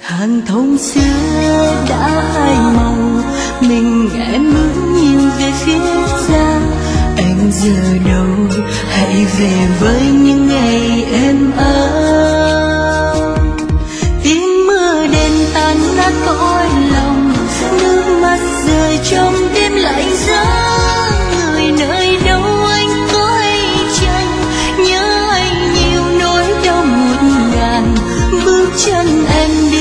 Hàng thông xưa đã phai màu, mình em bước nhìn về phía xa. Anh giờ đâu, hãy về với những ngày êm ấm. Tiếng mưa đêm tan nát cõi lòng, nước mắt rơi trong đêm lạnh giá. Người nơi đâu anh có hay chăng, nhớ anh nhiều nỗi đau một ngàn. Bước chân em đi